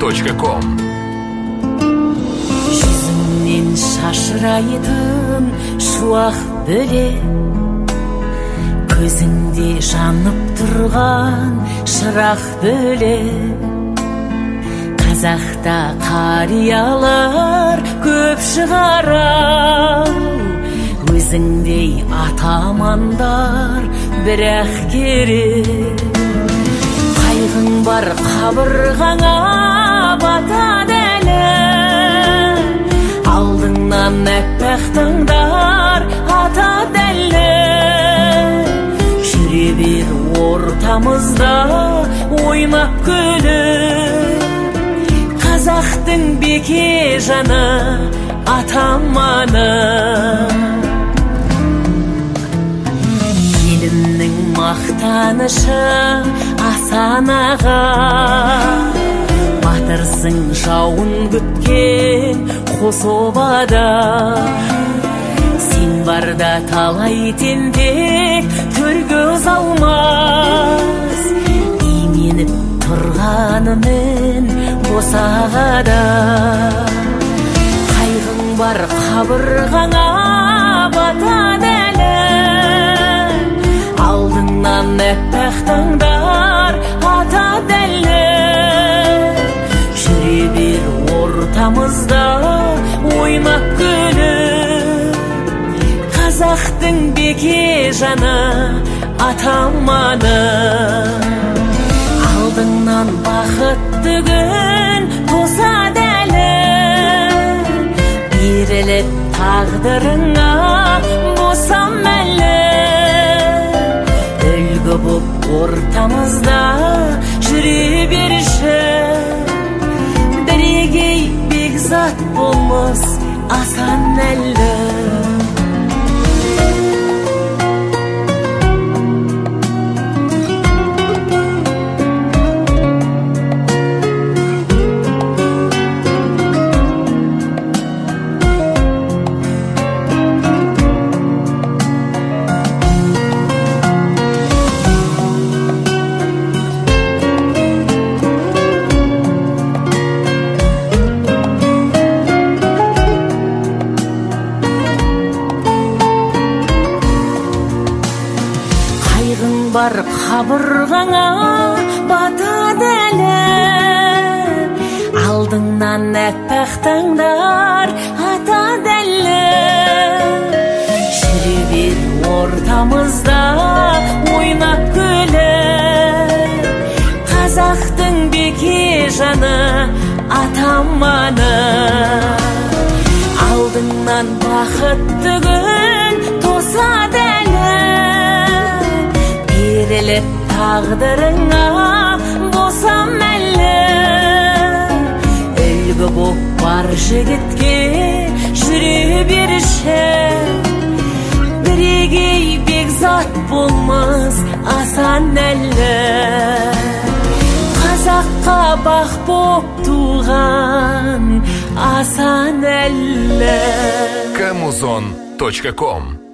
Камузон.ком. Жүзіңнен шашырайтын шуақ бөлек, көзіңде жанып тұрған шырақ бөлек. Қазақта қариялар көп шығар-ау, өзіңдей атамандар бірақ керек. Қайғың бар қабырғаңа батады әлі, алдыңнан әппақ таңдар атады әлі. Жүре бер ортамызда ойнап күліп, қазақтың беке жаны атаманы. Елімнің мақтанышы Асан аға, батырсың жауын күткен қос обада. Сен барда талай тентек төрге алмас, именіп тұрғанымен босағада. Қайғың бар қабырғаңа батады әлі, алдыңнан әппақ таңдар атады әлі. Жүре бер ортамызда ойнап күліп, қазақтың беке жаны атаманы. Алдыңнан бақытты күн тосады әлі, беріліп тағдырыңа босам әлі. Үлгі боп ортамызда жүре берші, бірегей бекзат болмас Асан әлі. Бар қабырғаңа батады әлі, алдыңнан әппақ таңдар атады әлі. Жүре бер ортамызда ойнап күліп, қазақтың беке жаны атаманы. Алдыңнан бақытты күн тосады әлі, беріліп тағдырыңа босам әлі. Үлгі боп бар жігітке жүре берші, бірегей бекзат болмас Асан әлі. Қазаққа бақ боп туған Асан әлі. Камузон.ком.